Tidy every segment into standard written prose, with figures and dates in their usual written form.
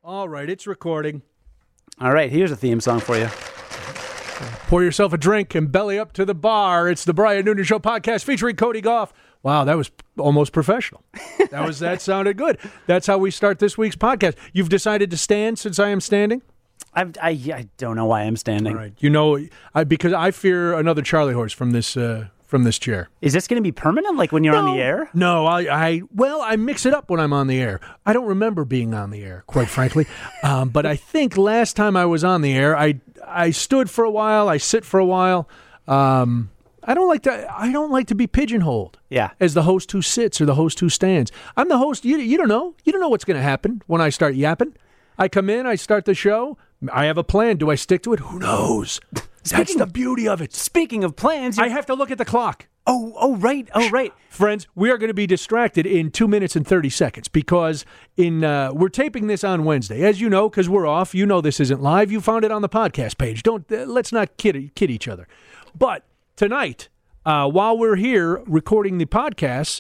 All right, it's recording. All right, here's a theme song for you. Pour yourself a drink and belly up to the bar. It's the Brian Noonan Show podcast featuring Cody Goff. Wow, that was almost professional. That sounded good. That's how we start this week's podcast. You've decided to stand since I am standing? I don't know why I'm standing. All right. You know, because I fear another Charlie horse from this chair. Is this going to be permanent, like when you're on the air? No, I mix it up when I'm on the air. I don't remember being on the air, quite frankly. But I think last time I was on the air, I stood for a while, I sit for a while. I don't like to be pigeonholed. Yeah. As the host who sits or the host who stands. I'm the host. You don't know. You don't know what's going to happen when I start yapping. I come in, I start the show. I have a plan. Do I stick to it? Who knows? That's the beauty of it. Speaking of plans, I have to look at the clock. Oh, right. Friends, we are going to be distracted in 2 minutes and 30 seconds because we're taping this on Wednesday. As you know, because we're off, you know this isn't live. You found it on the podcast page. Let's not kid each other. But tonight, while we're here recording the podcasts,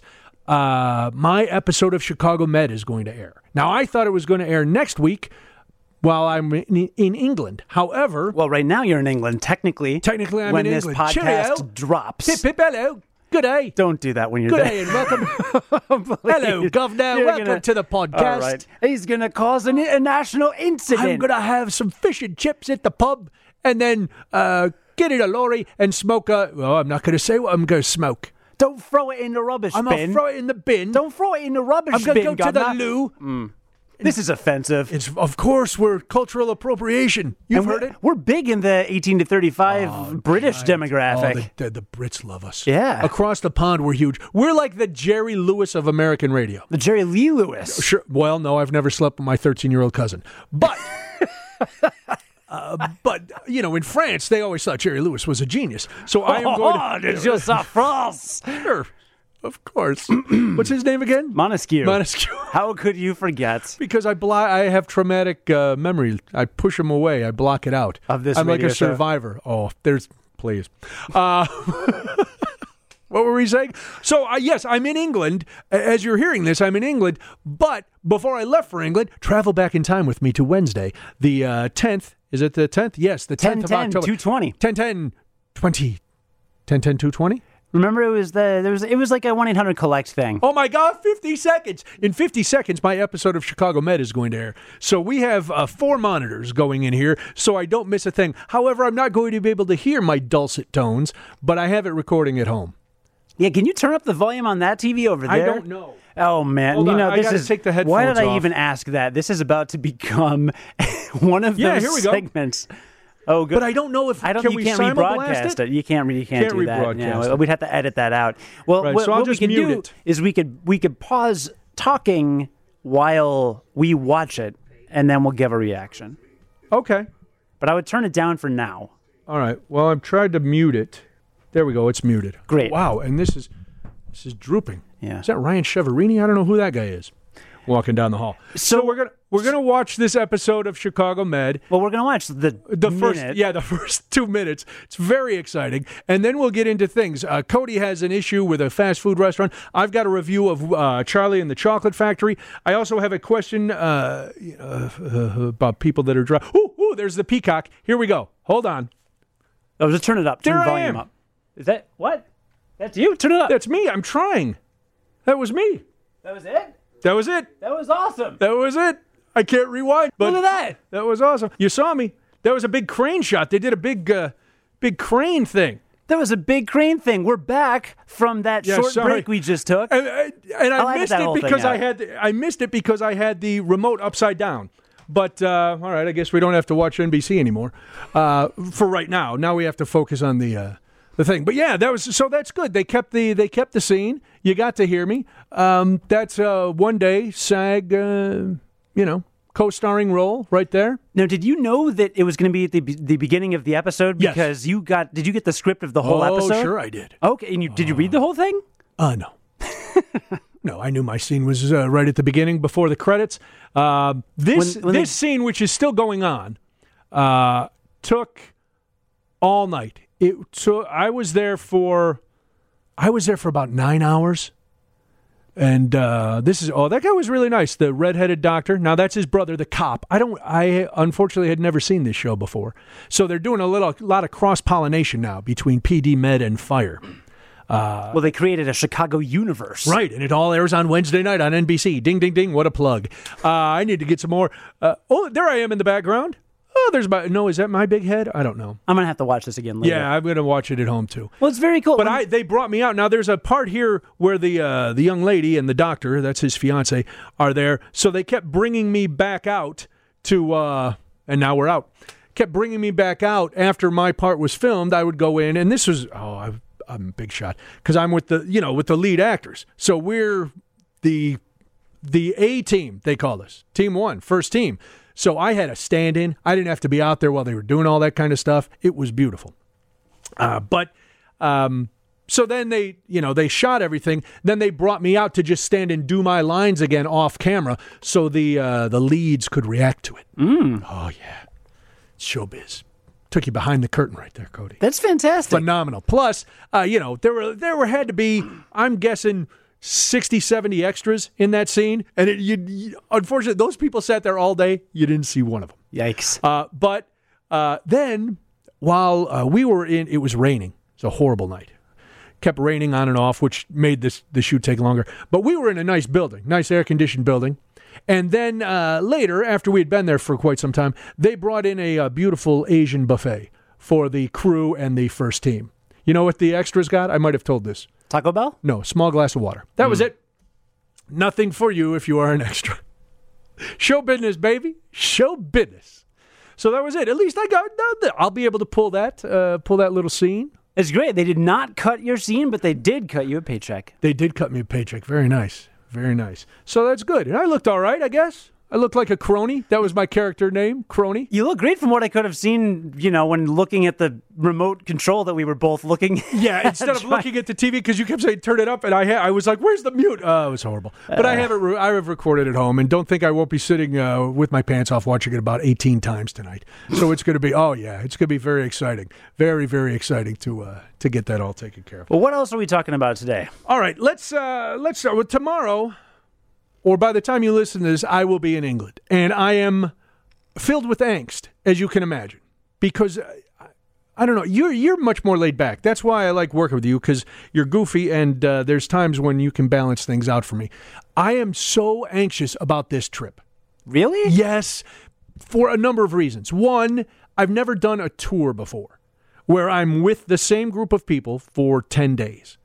my episode of Chicago Med is going to air. Now, I thought it was going to air next week while I'm in England. However... Well, right now you're in England. Technically I'm in England. When this podcast drops. Hip, hip, hello. Good day. Don't do that when you're Good there. day and welcome. Hello, Governor. Welcome to the podcast. All right. He's going to cause an international incident. I'm going to have some fish and chips at the pub and then get in a lorry and smoke I'm not going to say what I'm going to smoke. Don't throw it in the rubbish bin. I'm going to throw it in the bin. Don't throw it in the rubbish bin, I'm going to go to the loo. This is offensive. Of course, we're cultural appropriation. You've heard it? We're big in the 18 to 35 British demographic. The Brits love us. Yeah. Across the pond, we're huge. We're like the Jerry Lewis of American radio. The Jerry Lee Lewis. Sure. Well, no, I've never slept with my 13-year-old cousin. But... But, in France, they always thought Jerry Lewis was a genius. So I am going to... It's just a France. Sure. Of course. What's his name again? Montesquieu. Montesquieu. How could you forget? Because I have traumatic memory. I push him away. I block it out. Of this I'm like a show. survivor. Oh, please. What were we saying? So, yes, I'm in England. As you're hearing this, I'm in England. But before I left for England, travel back in time with me to Wednesday, the 10th. Is it the 10th? Yes, the 10th of October. 10-10-220. 10-10-20. 10-10-220? Remember, it was like a 1-800-COLLECT thing. Oh, my God, 50 seconds. In 50 seconds, my episode of Chicago Med is going to air. So we have 4 monitors going in here, so I don't miss a thing. However, I'm not going to be able to hear my dulcet tones, but I have it recording at home. Yeah, can you turn up the volume on that TV over there? I don't know. Oh, man. Hold on, I gotta take the headphones Why did I off. even ask that? This is about to become one of those here we segments. Oh, good. But I don't know if you can't rebroadcast it. You can't do that. Yeah, we'd have to edit that out. Well, right, what we can do is we could pause talking while we watch it, and then we'll give a reaction. Okay. But I would turn it down for now. All right. Well, I've tried to mute it. There we go. It's muted. Great. Wow. And this is drooping. Yeah. Is that Ryan Cheverini? I don't know who that guy is. Walking down the hall. So we're gonna watch this episode of Chicago Med. Well, we're gonna watch the first 2 minutes. It's very exciting, and then we'll get into things. Cody has an issue with a fast food restaurant. I've got a review of Charlie and the Chocolate Factory. I also have a question about people that are driving. Ooh, there's the peacock. Here we go. Hold on. Oh, just turn it up. Turn the volume up. Is that what? That's you. Turn it up. That's me. I'm trying. That was me. That was it. That was it. That was awesome. That was it. I can't rewind. But look at that. That was awesome. You saw me. That was a big crane shot. They did a big crane thing. That was a big crane thing. We're back from that short break we just took. And I missed it because I missed it because I had the remote upside down. But all right, I guess we don't have to watch NBC anymore for right now. Now we have to focus on the thing. But yeah, that's good. They kept the scene. You got to hear me. That's one day SAG, co-starring role right there. Now, did you know that it was going to be at the beginning of the episode? Because yes. Did you get the script of the whole episode? Oh, sure I did. Okay, and did you read the whole thing? No. No, I knew my scene was right at the beginning before the credits. This scene, which is still going on, took all night. I was there for about 9 hours. And that guy was really nice. The redheaded doctor. Now that's his brother, the cop. I unfortunately had never seen this show before. So they're doing a lot of cross-pollination now between PD Med and Fire. Well, they created a Chicago universe. Right, and it all airs on Wednesday night on NBC. Ding, ding, ding. What a plug. I need to get some more. There I am in the background. Is that my big head? I don't know. I'm going to have to watch this again later. Yeah, I'm going to watch it at home, too. Well, it's very cool. But they brought me out. Now, there's a part here where the young lady and the doctor, that's his fiance, are there. So they kept bringing me back out and now we're out. Kept bringing me back out after my part was filmed. I would go in, and this was, I'm a big shot, because I'm with the lead actors. So we're the A team, they call us. Team 1, first team. So I had a stand-in. I didn't have to be out there while they were doing all that kind of stuff. It was beautiful. So then they shot everything. Then they brought me out to just stand and do my lines again off camera so the leads could react to it. Oh, yeah. Showbiz. Took you behind the curtain right there, Cody. That's fantastic. Phenomenal. Plus, there had to be, I'm guessing, 60, 70 extras in that scene. And unfortunately, those people sat there all day. You didn't see one of them. Yikes. But then, while we were in, it was raining. It's a horrible night. Kept raining on and off, which made the shoot take longer. But we were in a nice building, nice air-conditioned building. And then later, after we had been there for quite some time, they brought in a beautiful Asian buffet for the crew and the first team. You know what the extras got? I might have told this. Taco Bell? No, small glass of water. That was it. Nothing for you if you are an extra. Show business, baby. Show business. So that was it. At least I'll be able to pull that little scene. It's great. They did not cut your scene, but they did cut you a paycheck. They did cut me a paycheck. Very nice. Very nice. So that's good. And I looked all right, I guess. I looked like a crony. That was my character name, Crony. You look great from what I could have seen, when looking at the remote control that we were both looking at. Yeah, instead of looking at the TV, because you kept saying, turn it up, and I was like, where's the mute? Oh, it was horrible. But I have recorded at home, and don't think I won't be sitting with my pants off watching it about 18 times tonight. So it's going to be, it's going to be very exciting. Very, very exciting to get that all taken care of. Well, what else are we talking about today? All right, let's start with tomorrow. Or by the time you listen to this, I will be in England. And I am filled with angst, as you can imagine. Because, I don't know, you're much more laid back. That's why I like working with you, because you're goofy, and there's times when you can balance things out for me. I am so anxious about this trip. Really? Yes, for a number of reasons. One, I've never done a tour before where I'm with the same group of people for 10 days.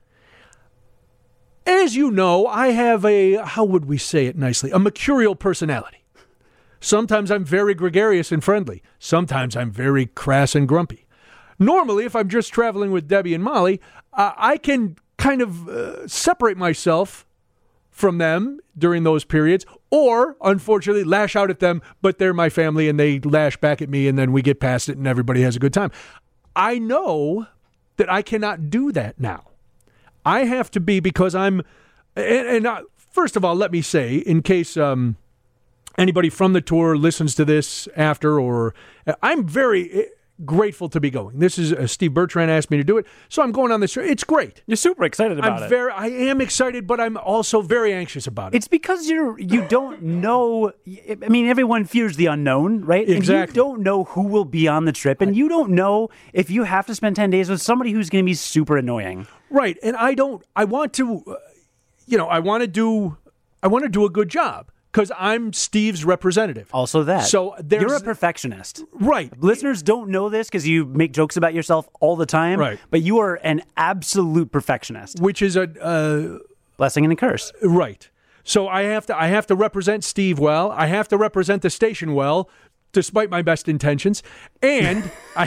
As you know, I have how would we say it nicely, a mercurial personality. Sometimes I'm very gregarious and friendly. Sometimes I'm very crass and grumpy. Normally, if I'm just traveling with Debbie and Molly, I can kind of separate myself from them during those periods, or, unfortunately, lash out at them, but they're my family and they lash back at me, and then we get past it and everybody has a good time. I know that I cannot do that now. I have to be, because first of all, let me say, in case anybody from the tour listens to this after, I'm very grateful to be going. This is Steve Bertrand asked me to do it, so I'm going on this trip. It's great. You're super excited about it. I am excited, but I'm also very anxious about it. It's because you don't know. I mean, everyone fears the unknown, right? Exactly. And you don't know who will be on the trip, and you don't know if you have to spend 10 days with somebody who's going to be super annoying. Right, and I want to do a good job. Because I'm Steve's representative. Also that. So you're a perfectionist. Right. Listeners don't know this because you make jokes about yourself all the time. Right. But you are an absolute perfectionist. Which is a blessing and a curse. Right. So I have to represent Steve well. I have to represent the station well, despite my best intentions. And I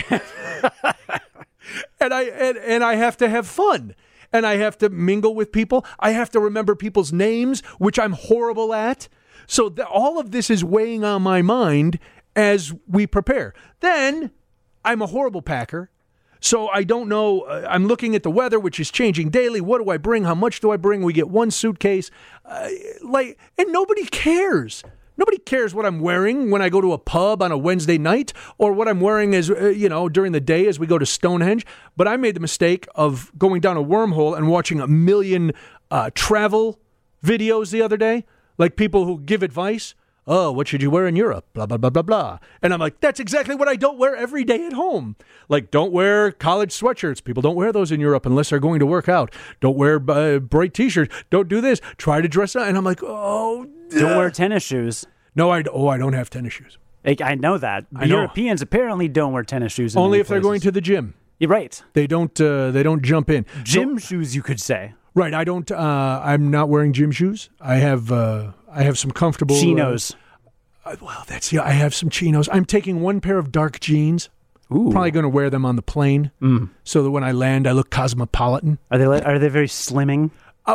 have to have fun. And I have to mingle with people. I have to remember people's names, which I'm horrible at. So all of this is weighing on my mind as we prepare. Then I'm a horrible packer. So I don't know. I'm looking at the weather, which is changing daily. What do I bring? How much do I bring? We get one suitcase. And nobody cares. Nobody cares what I'm wearing when I go to a pub on a Wednesday night, or what I'm wearing as during the day as we go to Stonehenge. But I made the mistake of going down a wormhole and watching a million travel videos the other day, like people who give advice. Oh, what should you wear in Europe? Blah, blah, blah, blah, blah. And I'm like, that's exactly what I don't wear every day at home. Like, don't wear college sweatshirts. People don't wear those in Europe unless they're going to work out. Don't wear bright T-shirts. Don't do this. Try to dress up. And I'm like, oh. Don't wear tennis shoes. No, I don't have tennis shoes. I know that. I know. Europeans apparently don't wear tennis shoes. Only if they're going to the gym. You're right. They don't jump in. Gym shoes, you could say. Right. I don't. I'm not wearing gym shoes. I have some comfortable chinos. I have some chinos. I'm taking one pair of dark jeans. Ooh. Probably going to wear them on the plane, so that when I land, I look cosmopolitan. Are they very slimming?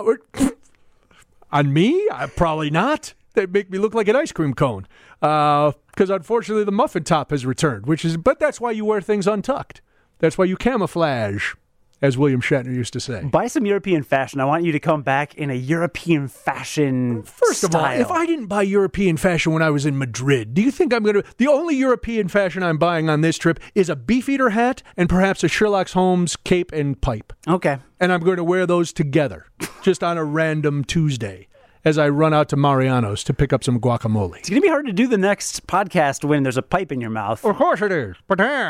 On me, probably not. They make me look like an ice cream cone. Because unfortunately, the muffin top has returned. But that's why you wear things untucked. That's why you camouflage, as William Shatner used to say. Buy some European fashion. I want you to come back in a European fashion First style. of all, if I didn't buy European fashion when I was in Madrid, do you think I'm going to... The only European fashion I'm buying on this trip is a Beefeater hat and perhaps a Sherlock Holmes cape and pipe. Okay. And I'm going to wear those together, just on a random Tuesday, as I run out to Mariano's to pick up some guacamole. It's going to be hard to do the next podcast when there's a pipe in your mouth. Of course it is.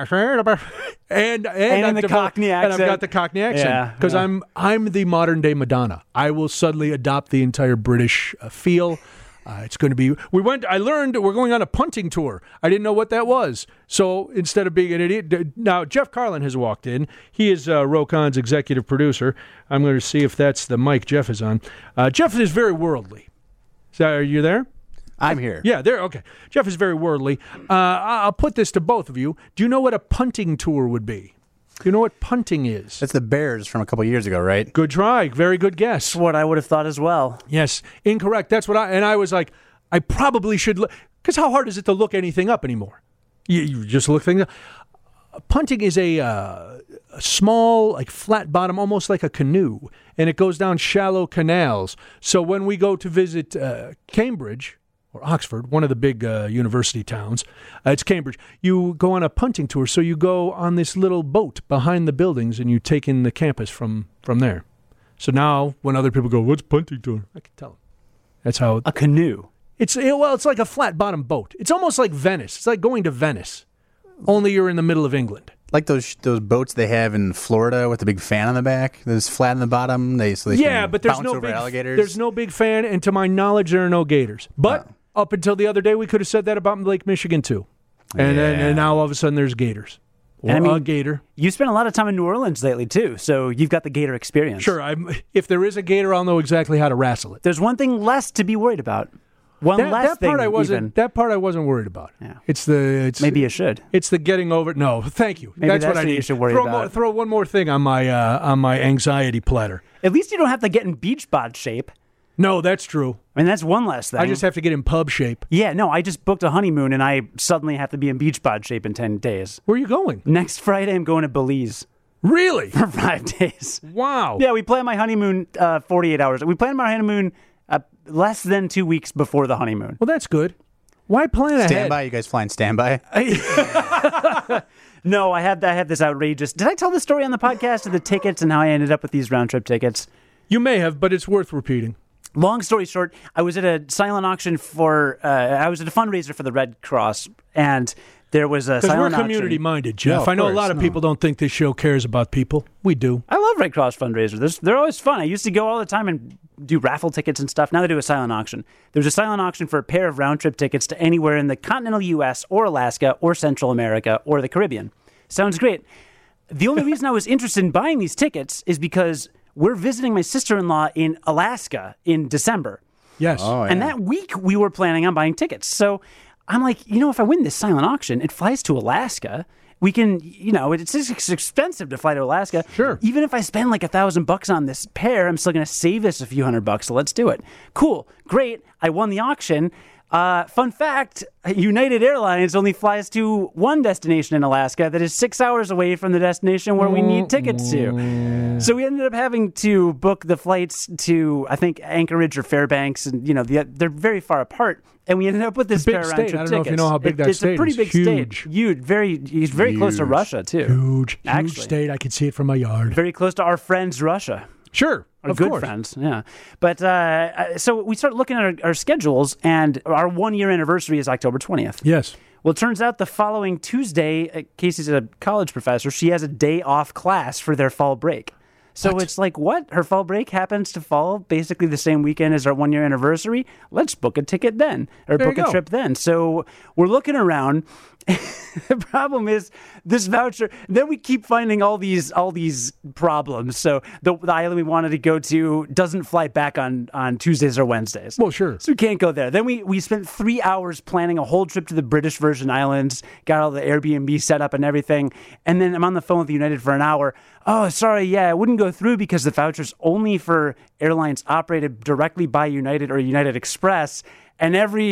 And in the Cockney accent. And I've got the Cockney accent. Because I'm the modern day Madonna. I will suddenly adopt the entire British feel. It's going to be... I learned we're going on a punting tour. I didn't know what that was. So instead of being an idiot... Now, Jeff Carlin has walked in. He is Rocon's executive producer. I'm going to see if that's the mic Jeff is on. Jeff is very worldly. Are you there? I'm here. Yeah, there. Okay. Jeff is very worldly. I'll put this to both of you. Do you know what a punting tour would be? Do you know what punting is? That's the Bears from a couple years ago, right? Good try. Very good guess. That's what I would have thought as well. Yes, incorrect. That's what I was like, I probably should look, because how hard is it to look anything up anymore? You just look things up. Punting is a small, like flat bottom, almost like a canoe, and it goes down shallow canals. So when we go to visit Cambridge, or Oxford, one of the big university towns, it's Cambridge, you go on a punting tour. So you go on this little boat behind the buildings and you take in the campus from there. So now when other people go, what's punting tour? I can tell them. That's how... A canoe. It's like a flat bottom boat. It's almost like Venice. It's like going to Venice, only you're in the middle of England. Like those boats they have in Florida with the big fan on the back. There's flat on the bottom. They can but there's bounce no over big alligators. There's no big fan, and to my knowledge, there are no gators. But up until the other day, we could have said that about Lake Michigan too, and now all of a sudden there's gators. Or a gator. You spent a lot of time in New Orleans lately too, so you've got the gator experience. Sure. If there is a gator, I'll know exactly how to wrestle it. There's one thing less to be worried about. That part I wasn't worried about. Yeah. It's maybe you should. It's the getting over. No, thank you. Maybe that's what I need. You should worry about. Throw one more thing on my anxiety platter. At least you don't have to get in beach bod shape. No, that's true. I mean, that's one less thing. I just have to get in pub shape. Yeah, no, I just booked a honeymoon and I suddenly have to be in beach bod shape in 10 days. Where are you going? Next Friday, I'm going to Belize. Really? For 5 days. Wow. Yeah, we planned my honeymoon 48 hours. We planned my honeymoon less than 2 weeks before the honeymoon. Well, that's good. Why plan ahead? Standby? You guys flying standby? No, I had this outrageous... Did I tell the story on the podcast of the tickets and how I ended up with these round-trip tickets? You may have, but it's worth repeating. Long story short, I was at a silent auction I was at a fundraiser for the Red Cross, and there was a silent auction. Because we're community-minded, Jeff. No, I know course, a lot of people don't think this show cares about people. We do. I love Red Cross fundraisers. They're always fun. I used to go all the time and do raffle tickets and stuff. Now they do a silent auction. There's a silent auction for a pair of round-trip tickets to anywhere in the continental U.S. or Alaska or Central America or the Caribbean. Sounds great. The only reason I was interested in buying these tickets is because we're visiting my sister-in-law in Alaska in December. Yes. Oh, yeah. And that week, we were planning on buying tickets. So I'm like, if I win this silent auction, it flies to Alaska. We can, it's expensive to fly to Alaska. Sure. Even if I spend like $1,000 on this pair, I'm still going to save this a few $100. So let's do it. Cool. Great. I won the auction. Fun fact, United Airlines only flies to one destination in Alaska that is 6 hours away from the destination where we need tickets to. So we ended up having to book the flights to, I think, Anchorage or Fairbanks, and they're very far apart. And we ended up with this pair of round-trip tickets. I don't know if you know how big that state is. It's a pretty big state. Huge. He's very close to Russia, too. Huge state. I can see it from my yard. Very close to our friends, Russia. Sure, Our of good course. friends, yeah. But so we start looking at our schedules, and our 1 year anniversary is October 20th. Yes. Well, it turns out the following Tuesday, Casey's a college professor. She has a day off class for their fall break. So it's like, what? Her fall break happens to fall basically the same weekend as our 1 year anniversary. Let's book a ticket then, or There book you a go. trip then. So we're looking around. The problem is this voucher. Then we keep finding all these problems. So the island we wanted to go to doesn't fly back on Tuesdays or Wednesdays. Well, sure. So we can't go there. Then we spent 3 hours planning a whole trip to the British Virgin Islands, got all the Airbnb set up and everything. And then I'm on the phone with United for an hour. Oh, sorry, yeah, it wouldn't go through because the voucher's only for airlines operated directly by United or United Express. And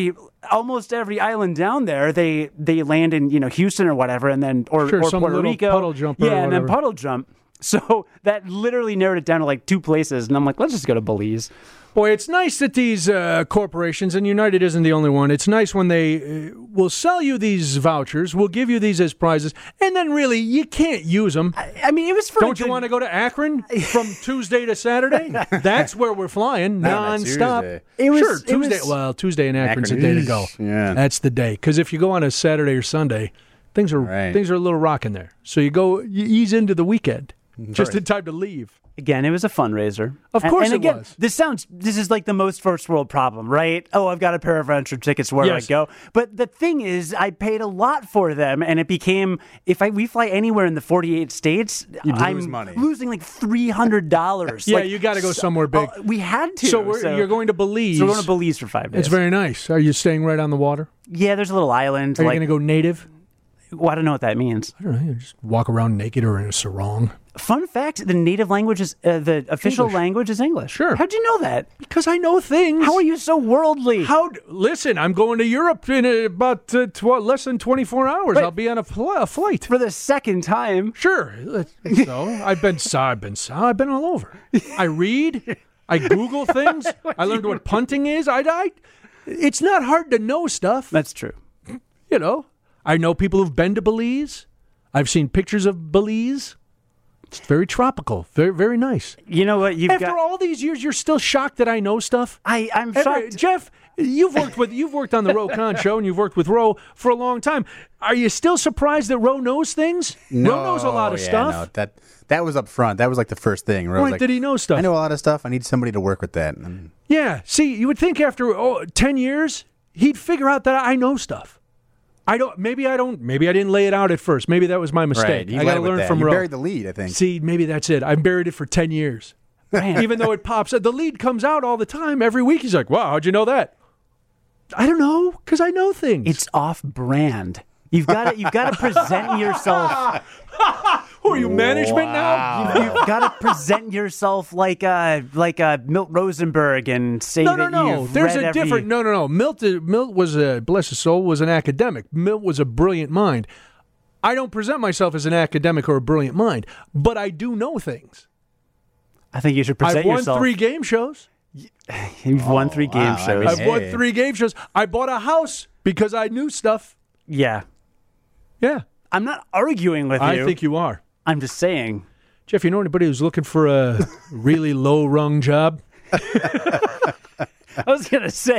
almost every island down there, they land in Houston or whatever, and then or Sure, some Puerto little Rico, puddle jumper or yeah, and then whatever. puddle jump. So that literally narrowed it down to like 2 places, and I'm like, let's just go to Belize. Boy, it's nice that these corporations, and United isn't the only one, it's nice when they will sell you these vouchers, will give you these as prizes, and then really, you can't use them. I mean, it was for Don't you want to go to Akron from Tuesday to Saturday? That's where we're flying, on a nonstop. Tuesday. Sure, Tuesday. Well, Tuesday in Akron's the day to go. Yeah. That's the day. Because if you go on a Saturday or Sunday, things are a little rocking there. So you ease into the weekend just in time to leave. Again, it was a fundraiser. Of course and it again, was. This is like the most first world problem, right? Oh, I've got a pair of round trip tickets. Where do I Yes. go? But the thing is, I paid a lot for them, and it became, we fly anywhere in the 48 states, I'm lose money. losing like $300. Yeah, you gotta go somewhere big. We had to. So you're going to Belize. So we're going to Belize for 5 days. It's very nice. Are you staying right on the water? Yeah, there's a little island. Are you going to go native? Well, I don't know what that means. I don't know. You just walk around naked or in a sarong. Fun fact: the native language is the official English. language is English. Sure. How'd you know that? Because I know things. How are you so worldly? Listen, I'm going to Europe in about less than 24 hours. Right. I'll be on a flight. For the second time. Sure. So I've been all over. I read. I Google things. I learned what punting is. It's not hard to know stuff. That's true. I know people who've been to Belize. I've seen pictures of Belize. It's very tropical. Very, very nice. You know what? After all these years, you're still shocked that I know stuff? I'm shocked. Jeff, you've worked on the Ro Khan show and you've worked with Ro for a long time. Are you still surprised that Ro knows things? Ro knows a lot of stuff. No, that was up front. That was like the first thing. Ro was Wait, like, did he know stuff? I know a lot of stuff. I need somebody to work with that. And Yeah. See, you would think after 10 years, he'd figure out that I know stuff. Maybe I didn't lay it out at first. Maybe that was my mistake. you I got to led with learn that. from You Ro. buried the lead, I think. See, maybe that's it. I buried it for 10 years. Even though it pops, the lead comes out all the time. Every week he's like, wow, how'd you know that? I don't know, because I know things. It's off-brand. You've got to present yourself. Who are you, management now? You've got to present yourself like Milt Rosenberg and say that you've There's read a different. No. Milt was bless his soul, was an academic. Milt was a brilliant mind. I don't present myself as an academic or a brilliant mind, but I do know things. I think you should present I've won yourself. 3 game shows. You've won 3 game wow. I shows. mean, I've won Hey. 3 game shows. I bought a house because I knew stuff. Yeah. Yeah, I'm not arguing with you. I think you are. I'm just saying. Jeff, you know anybody who's looking for a really low-rung job? I was going to say.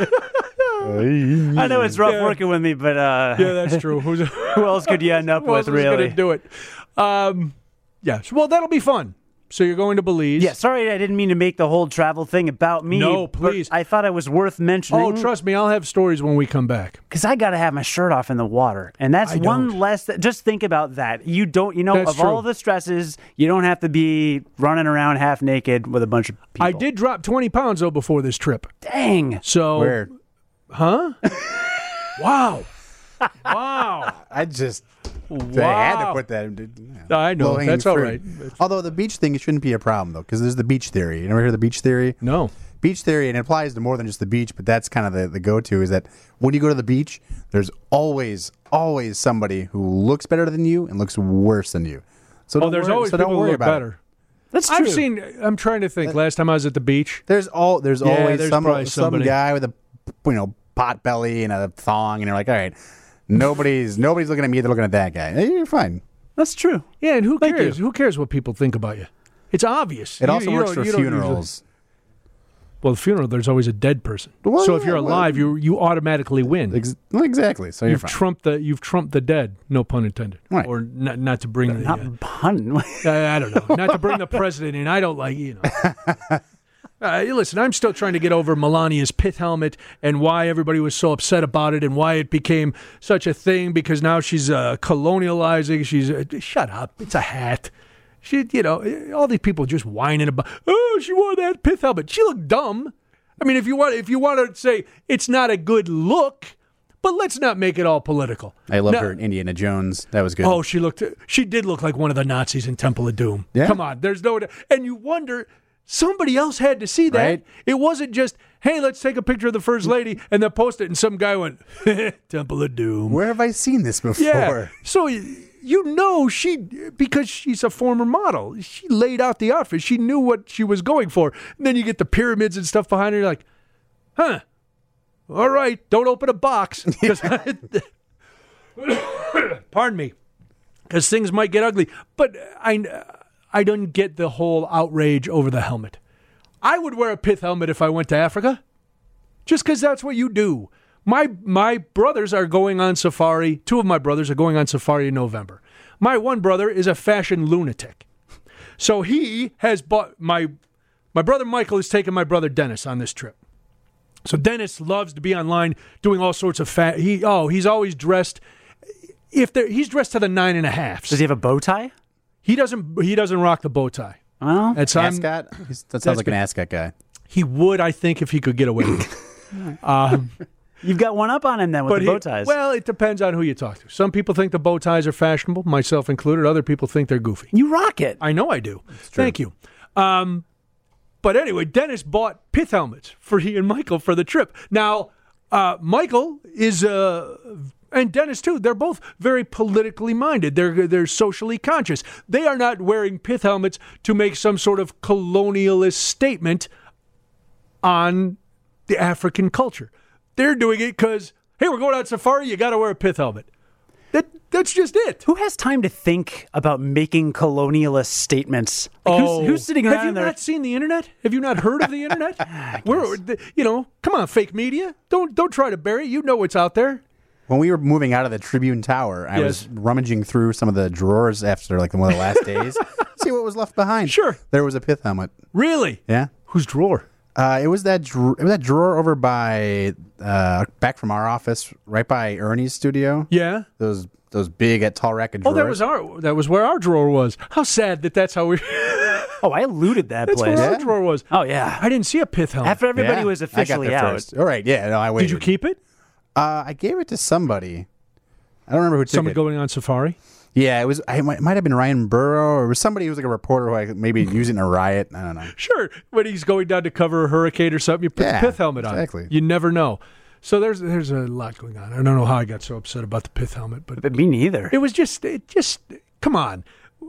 I know it's rough working with me, but Yeah, that's true. who else could you end up Who else with, is going really? to do it? Yes. Well, that'll be fun. So you're going to Belize. Yeah, sorry I didn't mean to make the whole travel thing about me. No, but please. I thought it was worth mentioning. Oh, trust me, I'll have stories when we come back. Because I got to have my shirt off in the water. And that's I one don't. less. Just think about that. That's of true. all the stresses, you don't have to be running around half naked with a bunch of people. I did drop 20 pounds, though, before this trip. Dang. So, Weird. huh? Wow. Wow. I just I had Wow. to put that. I know. Low-hanging That's all fruit. right. Although the beach thing, it shouldn't be a problem though, because there's the beach theory. You never hear the beach theory? No. Beach theory, and it applies to more than just the beach, but that's kind of the go-to. Is that when you go to the beach, there's always somebody who looks better than you and looks worse than you. So don't There's worry, always so people don't who worry look about better. it. That's true. I've seen. I'm trying to think. Last time I was at the beach. There's always there's some probably somebody. guy with a pot belly and a thong, and you're like, all right, nobody's looking at me. They're looking at that guy. Hey, you're fine. That's true. Yeah, and who Thank cares? you. Who cares what people think about you? It's obvious. It also works for you don't funerals. Well, the funeral, there's always a dead person. Well, so if yeah, you're alive, you automatically win. Exactly. So You've trumped the dead. No pun intended. Right. Or not to bring Not pun. I don't know. Not to bring the president in. I don't like listen, I'm still trying to get over Melania's pith helmet and why everybody was so upset about it and why it became such a thing because now she's colonializing. She's shut up. It's a hat. She, all these people just whining about, oh, she wore that pith helmet. She looked dumb. I mean, if you want to say it's not a good look, but let's not make it all political. I loved her in Indiana Jones. That was good. Oh, she did look like one of the Nazis in Temple of Doom. Yeah. Come on, there's no, and you wonder, somebody else had to see that. Right. It wasn't just, hey, let's take a picture of the First Lady and then post it, and some guy went, Temple of Doom. Where have I seen this before? Yeah. So, because she's a former model, she laid out the outfit. She knew what she was going for. And then you get the pyramids and stuff behind her. You're like, huh, all right, don't open a box. Pardon me, because things might get ugly. But I don't get the whole outrage over the helmet. I would wear a pith helmet if I went to Africa, just because that's what you do. My brothers are going on safari. Two of my brothers are going on safari in November. My one brother is a fashion lunatic. So he has bought my brother Michael has taken my brother Dennis on this trip. So Dennis loves to be online doing all sorts of he's always dressed. He's dressed to the 9.5. Does he have a bow tie? He doesn't rock the bow tie. Well, ascot? That sounds like an ascot guy. He would, I think, if he could get away with it. You've got one up on him then with the bow ties. Well, it depends on who you talk to. Some people think the bow ties are fashionable, myself included. Other people think they're goofy. You rock it. I know I do. Thank you. But anyway, Dennis bought pith helmets for he and Michael for the trip. Now, Michael is, and Dennis too, they're both very politically minded. They're socially conscious. They are not wearing pith helmets to make some sort of colonialist statement on the African culture. They're doing it because, hey, we're going on safari, you got to wear a pith helmet. That's just it. Who has time to think about making colonialist statements? Like, who's sitting around Have you there? not seen the internet? Have you not heard of the internet? Come on, fake media. Don't try to bury it. You know what's out there. When we were moving out of the Tribune Tower, I was rummaging through some of the drawers after like one of the last days, see what was left behind. Sure. There was a pith helmet. Really? Yeah. Whose drawer? It was that drawer over by back from our office, right by Ernie's studio. Yeah. Those big at tall rack of drawers. That was where our drawer was. How sad that's how we. Oh, I looted that That's place. where our drawer was. Oh yeah. I didn't see a pith helmet. After everybody Yeah, was I got officially there out. first. All right, yeah, no, I waited. Did you keep it? I gave it to somebody. I don't remember who took Someone it. going on safari? Yeah, it was. It might have been Ryan Burrow, or it was somebody who was like a reporter who I maybe using a riot. I don't know. Sure. When he's going down to cover a hurricane or something, you put the pith helmet on. Exactly. You never know. So there's a lot going on. I don't know how I got so upset about the pith helmet, but But me neither. it just come on.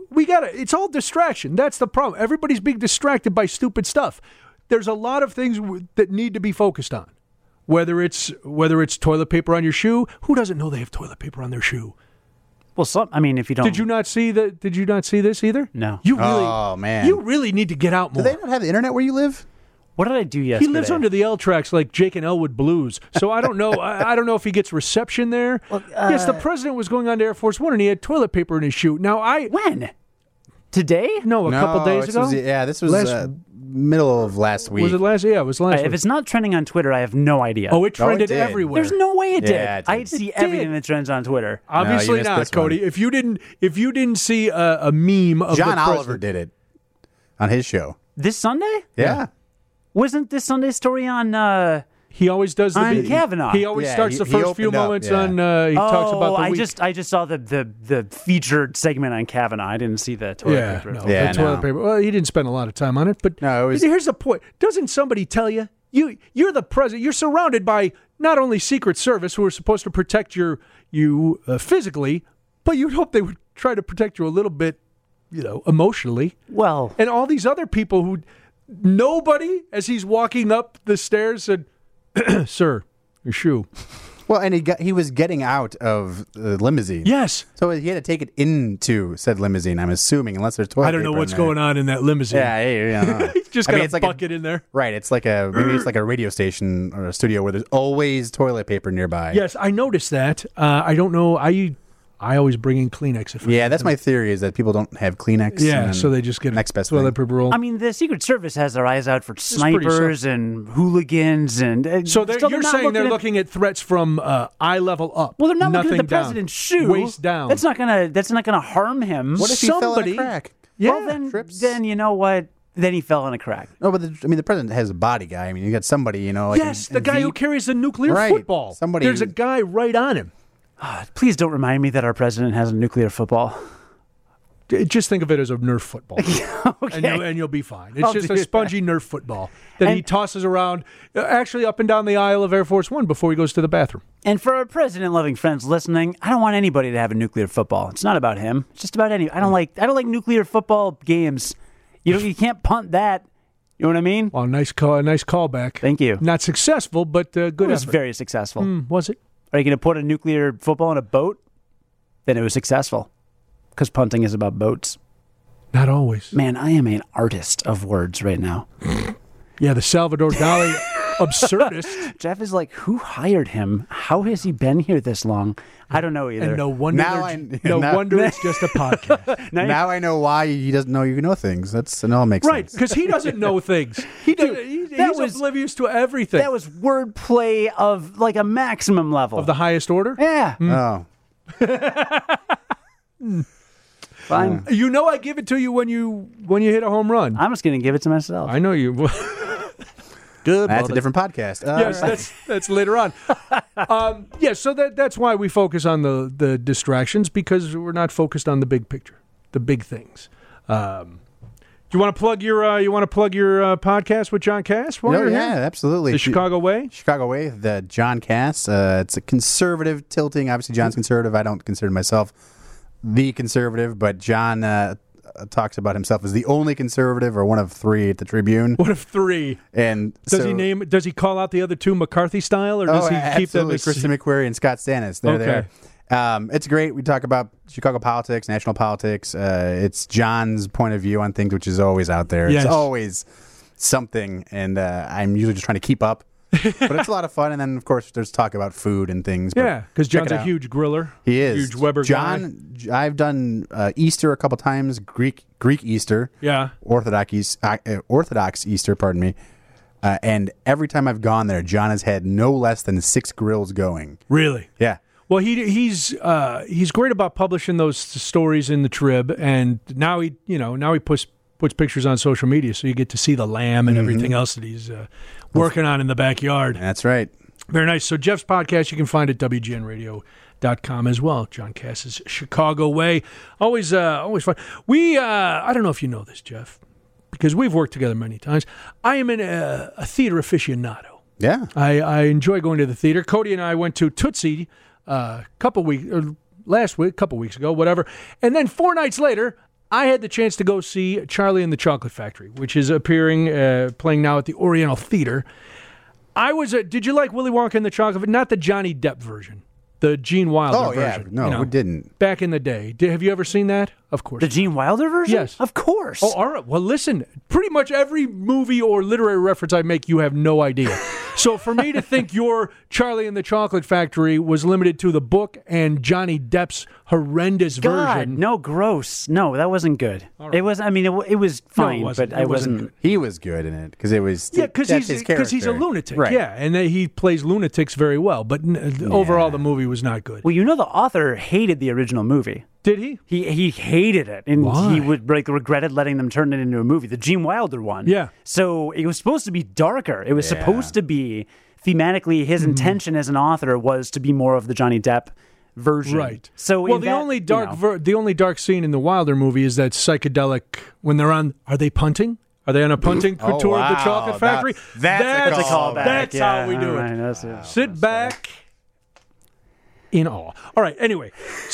It's all distraction. That's the problem. Everybody's being distracted by stupid stuff. There's a lot of things that need to be focused on. Whether it's toilet paper on your shoe, who doesn't know they have toilet paper on their shoe? Well, if you don't. Did you not see this either? No. You really, Oh, man. you really need to get out more. Do they not have the internet where you live? What did I do yesterday? He lives under the L tracks like Jake and Elwood Blues. So I don't know. I don't know if he gets reception there. Yes, the president was going on to Air Force One and he had toilet paper in his shoe. Now When? Today? a couple days ago. This was middle of last week. Was it last? Yeah, it was last. If week. it's not trending on Twitter, I have no idea. Oh, it trended did. everywhere. There's no way it did. Yeah, it did. I see It everything did. that trends on Twitter. Obviously No, you missed not, this Cody. one. If you didn't see a meme of John the Oliver president- did it on his show. This Sunday? Yeah. Wasn't this Sunday's story on... He always does the On big- Kavanaugh. He always Yeah, starts the he first few opened up, moments yeah. on. He talks about the I week. just saw the featured segment on Kavanaugh. I didn't see the toilet Yeah, paper. no, Yeah, the toilet no. paper. Well, he didn't spend a lot of time on it, but No, it was- here's the point. Doesn't somebody tell you you're the president? You're surrounded by not only Secret Service, who are supposed to protect you physically, but you'd hope they would try to protect you a little bit, emotionally. Well, And all these other people who nobody, as he's walking up the stairs, said, "Sir, your shoe." Well, and he was getting out of the limousine. Yes. So he had to take it into said limousine, I'm assuming, unless there's toilet I don't know paper what's in there. going on in that limousine. Yeah. He's just I mean, got it's a like bucket in there. Right. It's like maybe it's like a radio station or a studio where there's always toilet paper nearby. Yes, I noticed that. I don't know. I always bring in Kleenex. If I Yeah, need that's them. my theory is that people don't have Kleenex. Yeah, and so they just get next best toilet thing. paper roll. I mean, the Secret Service has their eyes out for pretty snipers and hooligans, and So still you're not saying they're at- looking at threats from eye level up. Well, they're not nothing looking at the down. president's shoe. Waist down. That's not gonna harm him. What if he fell in somebody- a crack? Yeah. Well, trips. then you know what? Then he fell in a crack. No, but the president has a body guy. I mean, you got somebody, like Yes, the guy who carries the nuclear Right. football. Somebody There's a who- guy right on him. Please don't remind me that our president has a nuclear football. Just think of it as a Nerf football, and you'll be fine. It's I'll just do a that. spongy Nerf football that he And- tosses around, actually up and down the aisle of Air Force One before he goes to the bathroom. And for our president-loving friends listening, I don't want anybody to have a nuclear football. It's not about him. It's just about any. I don't like nuclear football games. You can't punt that. You know what I mean? Well, nice callback. Thank you. Not successful, but good It was effort. very successful. Was it? Are you going to put a nuclear football in a boat? Then it was successful. Because punting is about boats. Not always. Man, I am an artist of words right now. Yeah, the Salvador Dali absurdist. Jeff is like, who hired him? How has he been here this long? I don't know either. And no wonder, Now wonder it's just a podcast. Now I know why he doesn't know you know things. It all makes Right, sense. because he doesn't know things. He's was- oblivious to everything. That was wordplay of like a maximum level. of the highest order. yeah. Oh, Fine. You know I give it to you when you hit a home run. I'm just going to give it to myself. I know you. Good. that's a different podcast. Yes, that's later on. So that's why we focus on the distractions, because we're not focused on the big picture, the big things. You want to plug your podcast with John Cass? while No, you're yeah, here? absolutely. The Chicago Way. Chicago Way, the John Cass. It's a conservative tilting. Obviously, John's conservative. I don't consider myself the conservative, but John talks about himself as the only conservative, or one of three at the Tribune. One of three. And Does he call out the other two McCarthy style, or does he keep them absolutely. as Kristen McQuarrie and Scott Stannis. They're Okay. there. It's great. We talk about Chicago politics, national politics. It's John's point of view on things, which is always out there. Yes. It's always something, and I'm usually just trying to keep up. But it's a lot of fun. And then, of course, there's talk about food and things. But Yeah, because check John's it a out. huge griller. He is. Huge Weber guy. I've done Easter a couple times, Greek Easter. Yeah. Orthodox Easter, pardon me. And every time I've gone there, John has had no less than 6 grills going. Really? Yeah. Well, he's great about publishing those stories in the Trib, and now he puts pictures on social media, so you get to see the lamb and everything else that he's working on in the backyard. That's right. Very nice. So Jeff's podcast you can find at WGNradio.com as well. John Cass's Chicago Way, always fun. We I don't know if you know this, Jeff, because we've worked together many times. I am a theater aficionado. Yeah. I enjoy going to the theater. Cody and I went to Tootsie couple weeks ago, whatever. And then 4 nights later, I had the chance to go see Charlie and the Chocolate Factory, which is playing now at the Oriental Theater. Did you like Willy Wonka and the Chocolate? Not the Johnny Depp version, the Gene Wilder version. No, we didn't. Back in the day. Have you ever seen that? Of course. The Gene Wilder version? Yes. Of course. Oh, all right. Well, listen, pretty much every movie or literary reference I make, you have no idea. So for me to think your Charlie and the Chocolate Factory was limited to the book and Johnny Depp's horrendous God, version. no, gross. No, that wasn't good. It was. I mean, it was fine, wasn't. but It I wasn't wasn't. He was good in it because it was. Yeah, because that's his he's a character. lunatic. Right. Yeah, and he plays lunatics very well. But overall, the movie was not good. Well, you know, the author hated the original movie. Did he? He hated it, and Why? he would regretted letting them turn it into a movie. The Gene Wilder one. Yeah. So it was supposed to be darker. It was supposed to be thematically. His intention as an author was to be more of the Johnny Depp version. Right. So well, in the that, only dark scene in the Wilder movie is that psychedelic when they're on. Are they punting? Are they on a punting tour of the wow. Chocolate Factory? That's a callback. That's Yeah, how we do all it. right, that's it. Sit back in awe. All right. Anyway,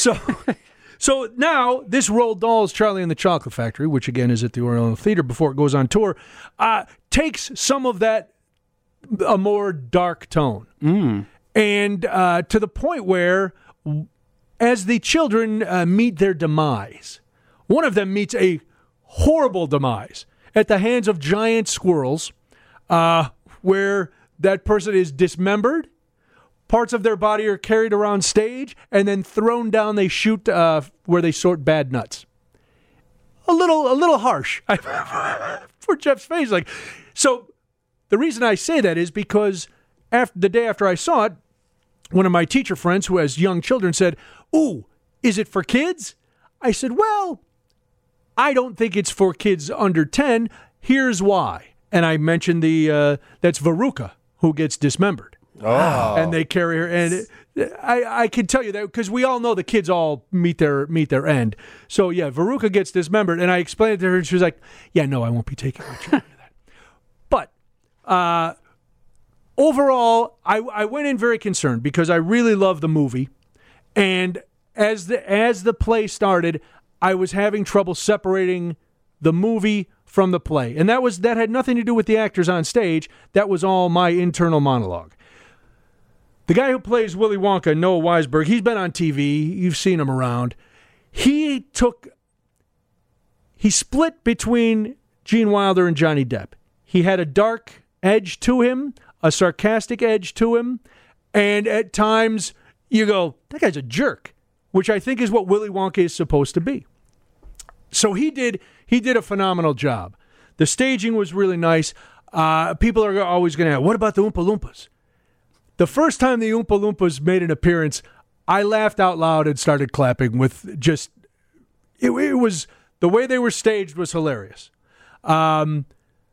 so now this Roald Dahl's Charlie and the Chocolate Factory, which again is at the Oriental Theater before it goes on tour, takes some of that a more dark tone. And to the point where, as the children meet their demise, one of them meets a horrible demise at the hands of giant squirrels, where that person is dismembered, parts of their body are carried around stage, and then thrown down. They shoot where they sort bad nuts. A little harsh for Jeff's face. Like, so the reason I say that is because the day after I saw it, one of my teacher friends who has young children said, "Ooh, is it for kids?" I said, "Well, I don't think it's for kids under 10. Here's why." And I mentioned that's Veruca who gets dismembered. Oh. And they carry her. And I can tell you that because we all know the kids all meet their end. So, yeah, Veruca gets dismembered. And I explained it to her, and she was like, "Yeah, no, I won't be taking my children to that." But overall, I went in very concerned because I really love the movie. And as the play started, I was having trouble separating the movie from the play. And that had nothing to do with the actors on stage. That was all my internal monologue. The guy who plays Willy Wonka, Noah Weisberg, he's been on TV. You've seen him around. He split between Gene Wilder and Johnny Depp. He had a dark edge to him, a sarcastic edge to him, and at times you go, that guy's a jerk, which I think is what Willy Wonka is supposed to be. So he did a phenomenal job. The staging was really nice. People are always going to ask, what about the Oompa Loompas? The first time the Oompa Loompas made an appearance, I laughed out loud and started clapping with just, it was, the way they were staged was hilarious. I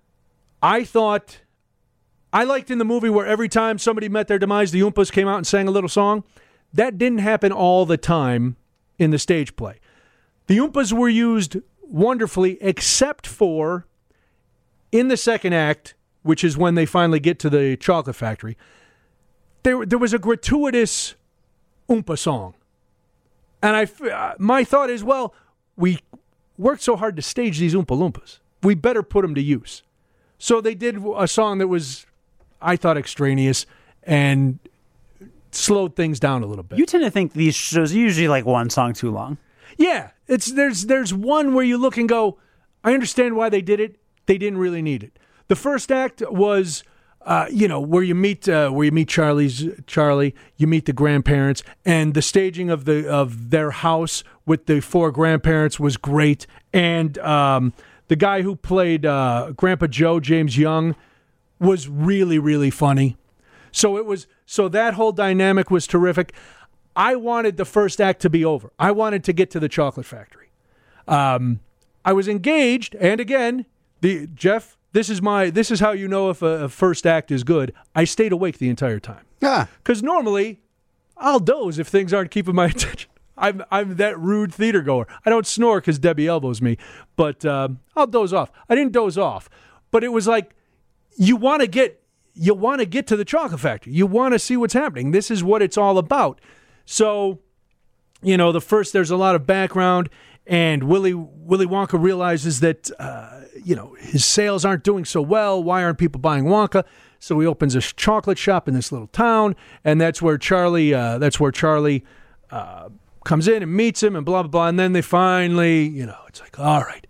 liked in the movie where every time somebody met their demise, the Oompas came out and sang a little song. That didn't happen all the time in the stage play. The Oompas were used wonderfully, except for in the second act, which is when they finally get to the chocolate factory. There was a gratuitous Oompa song. And my thought is, well, we worked so hard to stage these Oompa Loompas. We better put them to use. So they did a song that was, I thought, extraneous and slowed things down a little bit. You tend to think these shows are usually like one song too long. Yeah, there's one where you look and go, I understand why they did it. They didn't really need it. The first act was, where you meet Charlie, you meet the grandparents, and the staging of their house with the four grandparents was great. And the guy who played Grandpa Joe, James Young, was really, really funny. So that whole dynamic was terrific. I wanted the first act to be over. I wanted to get to the chocolate factory. I was engaged, and again, Jeff, this is how you know if a first act is good. I stayed awake the entire time. Yeah. Because normally, I'll doze if things aren't keeping my attention. I'm that rude theater goer. I don't snore because Debbie elbows me, but I'll doze off. I didn't doze off, but it was like you want to get to the chocolate factory. You want to see what's happening. This is what it's all about. So, there's a lot of background, and Willy Wonka realizes that his sales aren't doing so well. Why aren't people buying Wonka? So he opens a chocolate shop in this little town, and that's where Charlie comes in and meets him, and blah blah blah. And then they finally, it's like, all right,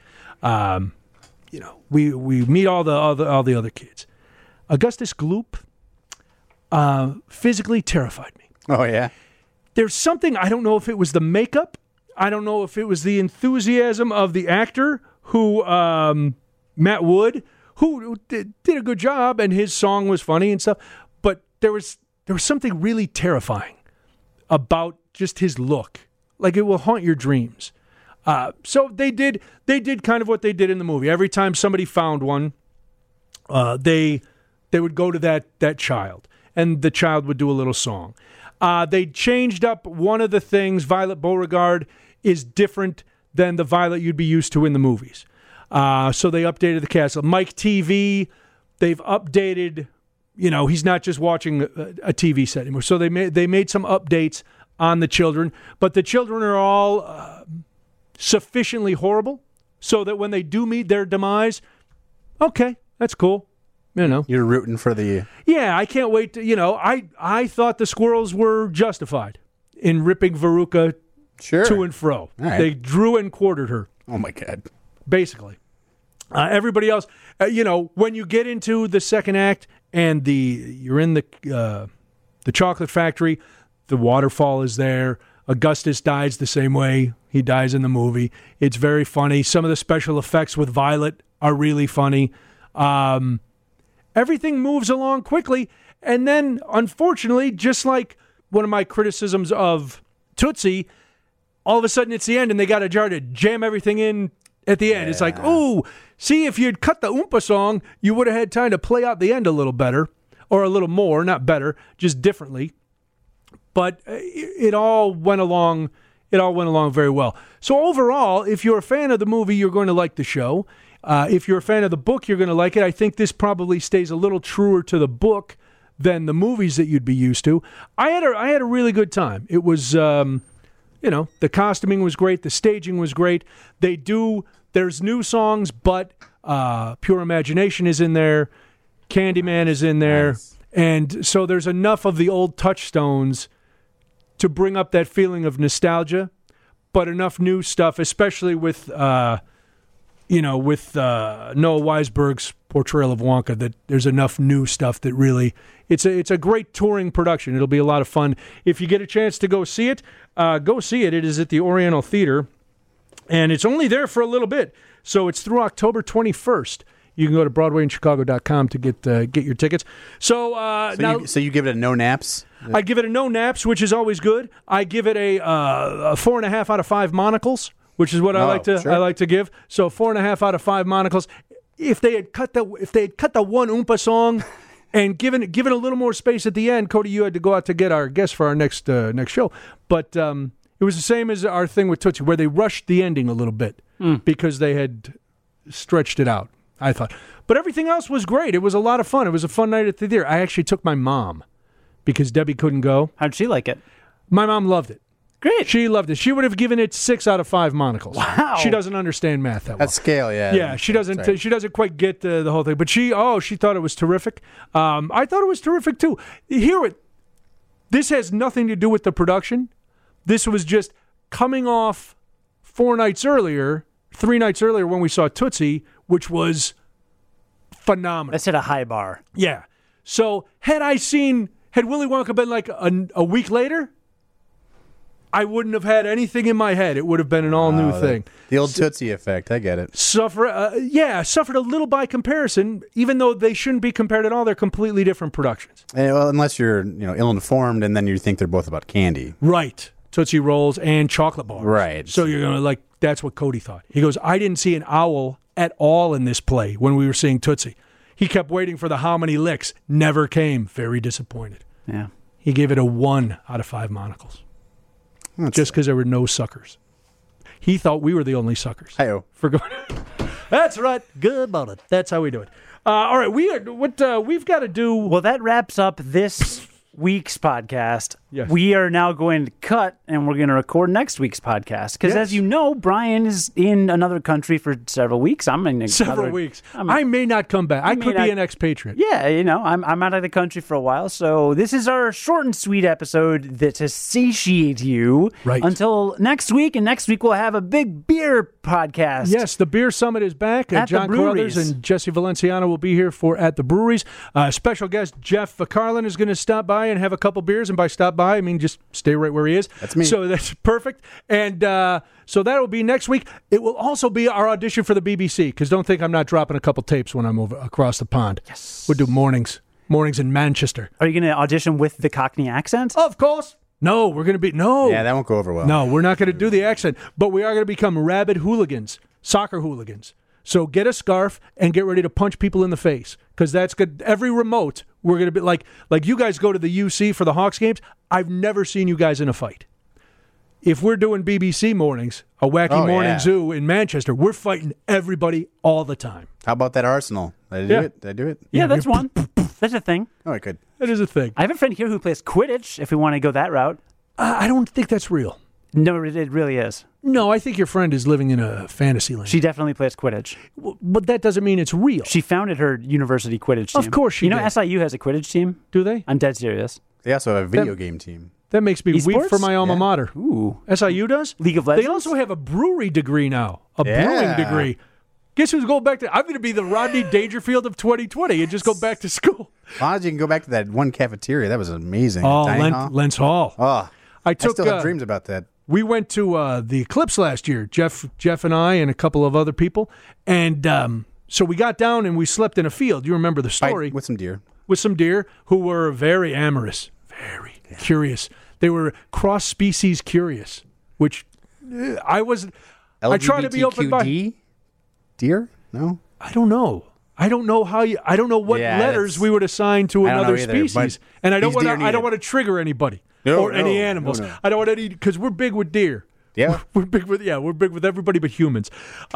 we meet all the other kids. Augustus Gloop physically terrified me. Oh yeah. There's something, I don't know if it was the makeup. I don't know if it was the enthusiasm of the actor who, Matt Wood, who did a good job, and his song was funny and stuff. But there was something really terrifying about just his look. Like, it will haunt your dreams. So they did kind of what they did in the movie. Every time somebody found one, they would go to that child, and the child would do a little song. They changed up one of the things. Violet Beauregard is different than the Violet you'd be used to in the movies. So they updated the cast. Mike TV, they've updated, he's not just watching a TV set anymore. So they made some updates on the children, but the children are all sufficiently horrible so that when they do meet their demise, okay, that's cool. You know. You're rooting for the... Yeah, I can't wait to, I thought the Squirrels were justified in ripping Veruca to and fro. Right. They drew and quartered her, Oh, my God. basically. Everybody else, when you get into the second act and you're in the chocolate factory, the waterfall is there. Augustus dies the same way he dies in the movie. It's very funny. Some of the special effects with Violet are really funny. Everything moves along quickly. And then, unfortunately, just like one of my criticisms of Tootsie, all of a sudden it's the end and they got a jar to jam everything in at the end. It's like, oh, see, if you'd cut the Oompa song, you would have had time to play out the end a little better, or a little more, not better, just differently. But it all went along very well. So overall, if you're a fan of the movie, you're going to like the show. If you're a fan of the book, you're going to like it. I think this probably stays a little truer to the book than the movies that you'd be used to. I had a really good time. It was, the costuming was great. The staging was great. There's new songs, but Pure Imagination is in there. Candyman is in there. Nice. And so there's enough of the old touchstones to bring up that feeling of nostalgia, but enough new stuff, especially with Noah Weisberg's portrayal of Wonka, that there's enough new stuff that really, it's a great touring production. It'll be a lot of fun. If you get a chance to go see it, go see it. It is at the Oriental Theater, and it's only there for a little bit, so it's through October 21st. You can go to BroadwayInChicago.com to get your tickets. So you give it a no naps? I give it a no naps, which is always good. I give it a 4.5 out of 5 monocles, which is what I like to give. So 4.5 out of 5 monocles. If they had cut the one Oompa song and given a little more space at the end, Cody, you had to go out to get our guest for our next show. But it was the same as our thing with Tootsie, where they rushed the ending a little bit because they had stretched it out, I thought. But everything else was great. It was a lot of fun. It was a fun night at the theater. I actually took my mom because Debbie couldn't go. How'd she like it? My mom loved it. Great. She loved it. She would have given it 6 out of 5 monocles. Wow. She doesn't understand math that well. That scale, yeah. Yeah, she doesn't. She doesn't quite get the whole thing. But she thought it was terrific. I thought it was terrific too. This has nothing to do with the production. This was just coming off 3 nights earlier when we saw Tootsie, which was phenomenal. That's at a high bar. Yeah. So had Willy Wonka been like a week later, I wouldn't have had anything in my head. It would have been an all-new thing. The old Tootsie effect. I get it. Suffered a little by comparison, even though they shouldn't be compared at all. They're completely different productions. Well, unless you're ill-informed and then you think they're both about candy. Right. Tootsie Rolls and chocolate bars. Right. So you're going to that's what Cody thought. He goes, I didn't see an owl at all in this play when we were seeing Tootsie. He kept waiting for the how many licks. Never came. Very disappointed. Yeah. He gave it a 1 out of 5 monocles. Just because there were no suckers. He thought we were the only suckers. Hi-oh. For going. That's right. Good about it. That's how we do it. All right. We've got to do. Well, that wraps up this week's podcast. Yes. We are now going to cut and we're going to record next week's podcast. Because as you know, Brian is in another country for several weeks. I'm in several weeks. I may not come back. I could be an expatriate. Yeah, I'm out of the country for a while. So this is our short and sweet episode to satiate you until next week. And next week we'll have a big beer podcast. Yes, the Beer Summit is back. At John the breweries. Carruthers and Jesse Valenciano will be here at the breweries. Special guest Jeff Carlin is going to stop by and have a couple beers. And by stop by, I mean just stay right where he is. That's me. So that's perfect. And so that will be next week. It will also be our audition for the BBC, because don't think I'm not dropping a couple tapes when I'm over across the pond. Yes. We'll do mornings in Manchester. Are you going to audition with the Cockney accent? Of course. No, we're going to be... No. Yeah, that won't go over well. No, we're not going to do the accent, but we are going to become rabid hooligans, soccer hooligans. So get a scarf and get ready to punch people in the face, because that's good. Every remote, we're going to be like you guys go to the UC for the Hawks games. I've never seen you guys in a fight. If we're doing BBC mornings, a wacky morning zoo in Manchester, we're fighting everybody all the time. How about that Arsenal? Did I do it? Yeah, that's one. That's a thing. Oh, I could. That is a thing. I have a friend here who plays Quidditch, if we want to go that route. I don't think that's real. No, it really is. No, I think your friend is living in a fantasy land. She definitely plays Quidditch. But that doesn't mean it's real. She founded her university Quidditch team. Of course she You know did. SIU has a Quidditch team? Do they? I'm dead serious. They also have a video game team. That makes me weep Esports? for my alma Yeah. mater. Ooh. SIU does? League of Legends? They also have a brewery degree now. A brewing Yeah. degree. Guess who's going back to... I'm going to be the Rodney Dangerfield of 2020 and just go back to school. As long as you can go back to that one cafeteria, that was amazing. Oh, Dining hall. Lentz Hall. Oh, I took... still have dreams about that. We went to the Eclipse last year, Jeff and I and a couple of other people. And so we got down and we slept in a field. You remember the story. With some deer. With some deer who were very amorous, very curious. They were cross-species curious, which I was... I try to be open by... LGBTQD? Deer? No? I don't know. I don't know how you... I don't know what Yeah, letters that's- we would assign to I don't another know either, species. but And I don't these want deer to... need I don't it. want to trigger anybody No, or any no, animals. no. I don't want any... Because we're big with deer. Yeah. We're big with everybody but humans.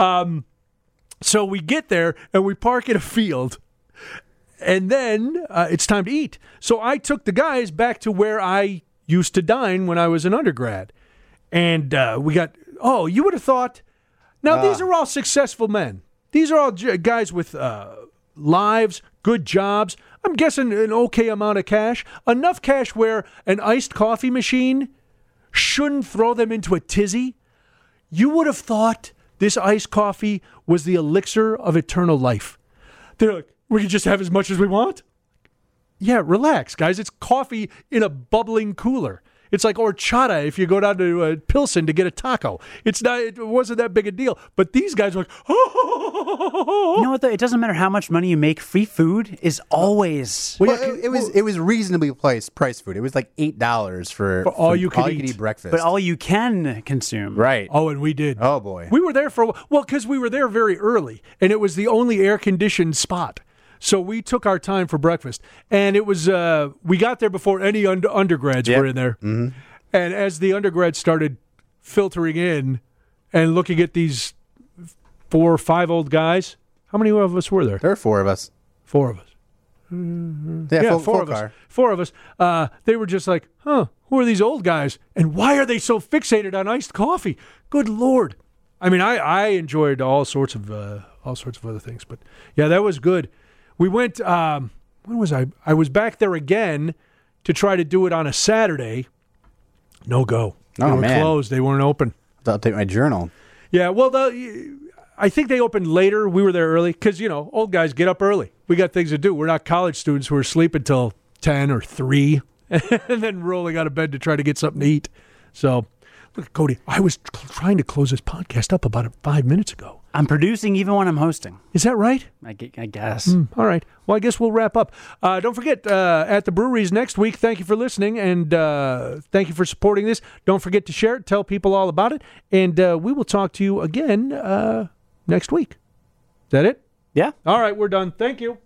So we get there and we park in a field, and then it's time to eat. So I took the guys back to where I used to dine when I was an undergrad, and we got. Oh, you would have thought. Now these are all successful men. These are all guys with lives, good jobs. I'm guessing an okay amount of cash, enough cash where an iced coffee machine shouldn't throw them into a tizzy. You would have thought this iced coffee was the elixir of eternal life. They're like, we can just have as much as we want? Yeah, relax, guys. It's coffee in a bubbling cooler. It's like horchata if you go down to Pilsen to get a taco. It wasn't that big a deal. But these guys were like, You know what, though? It doesn't matter how much money you make. Free food is always... Well, it was reasonably priced food. It was like $8 for all you could eat. breakfast. But all you can consume. right. Oh, and we did. Oh boy. We were there for, because we were there very early, and it was the only air-conditioned spot. So we took our time for breakfast, and it was we got there before any undergrads were in there. Mm-hmm. And as the undergrads started filtering in and looking at these 4 or 5 old guys, how many of us were there? There are 4 of us. 4 of us. Yeah, Four of us. 4 of us. They were just like, huh, who are these old guys? And why are they so fixated on iced coffee? Good Lord. I mean, I enjoyed all sorts of other things. But, yeah, that was good. We went, when was I? I was back there again to try to do it on a Saturday. No go. They were man. closed. They weren't open. I'll take my journal. Yeah, well, I think they opened later. We were there early because, old guys get up early. We got things to do. We're not college students who are sleeping till 10 or 3 and then rolling out of bed to try to get something to eat. So, look, Cody, I was trying to close this podcast up about 5 minutes ago. I'm producing even when I'm hosting. Is that right? I guess. All right. Well, I guess we'll wrap up. Don't forget, at the breweries next week, thank you for listening, and thank you for supporting this. Don't forget to share it, tell people all about it, and we will talk to you again next week. Is that it? Yeah. All right, we're done. Thank you.